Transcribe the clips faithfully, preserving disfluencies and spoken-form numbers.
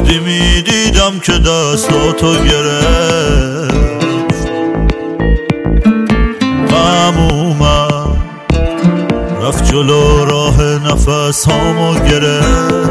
وقتی میدیدم که دستاتو گرفت غم اومد رفت جلو راه نفس هامو گرفت.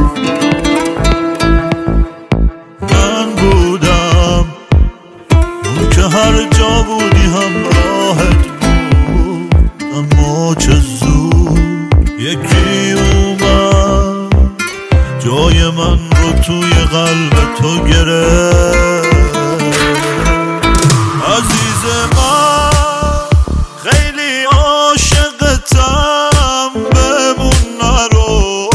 من بودم اون که هر جا بودی همراهت بود، اما چه زود یکی اومد جای من رو توی قلب تو گرفت. عزیز من خیلی عاشقتم، بمون نرو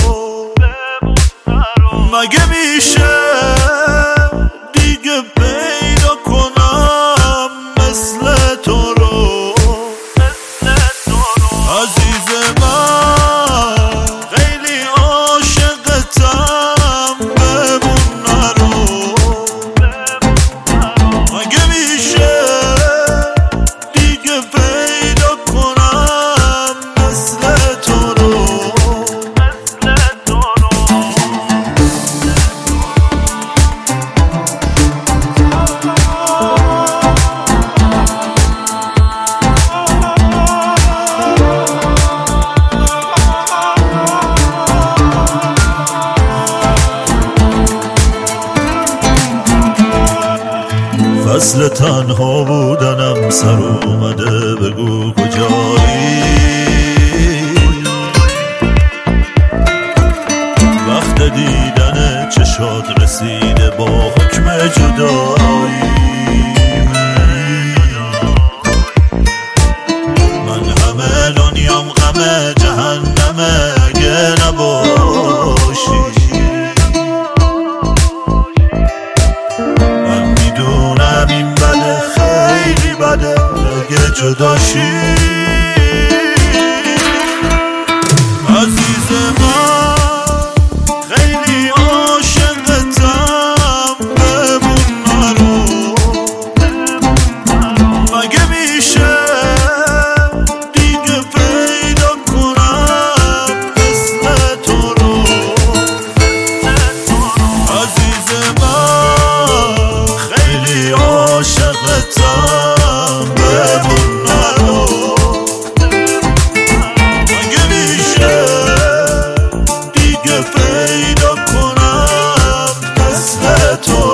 مگه میشه دیگه پیدا کنم مثل تو رو. عزیز من خیلی عاشقتم، بمون نرو مگه میشه دیگه پیدا کنم مثل تو رو. فصل تنها بودنم سر اومده، بگو کجایی؟ وقت دیدن چشات رسیده با حکم جدایی. من همه دنیام غم جهنمه اگه نباشی. این بده خیلی بده اگه جداشی. عزیز من خیلی عاشقتم، بمون نرو مگه میشه دیگه پیدا کنم مثل تو رو. عزیز من خیلی عاشقتم، بمون نرو مگه میشه دیگه پیدا کنم مثل تو.